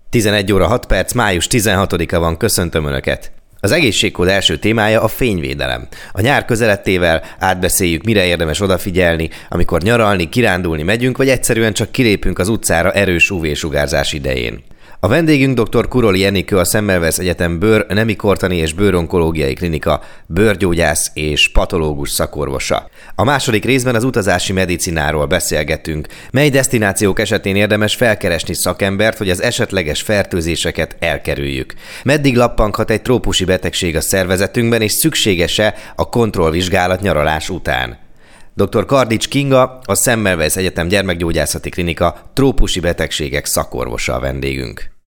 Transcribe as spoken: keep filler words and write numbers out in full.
tizenegy óra hat perc, május tizenhatodika van, köszöntöm Önöket! Az egészségkód első témája a fényvédelem. A nyár közelettével átbeszéljük, mire érdemes odafigyelni, amikor nyaralni, kirándulni megyünk, vagy egyszerűen csak kilépünk az utcára erős ú vé-sugárzás idején. A vendégünk dr. Kuroli Enikő, a Semmelweis Egyetem bőr, nemikortani és bőronkológiai klinika bőrgyógyász és patológus szakorvosa. A második részben az utazási medicináról beszélgetünk, mely desztinációk esetén érdemes felkeresni szakembert, hogy az esetleges fertőzéseket elkerüljük. Meddig lappanghat egy trópusi betegség a szervezetünkben, és szükséges-e a kontrollvizsgálat nyaralás után? dr. Kardics Kinga, a Semmelweis Egyetem gyermekgyógyászati klinika trópusi betegségek szakorvosa a vendégünk.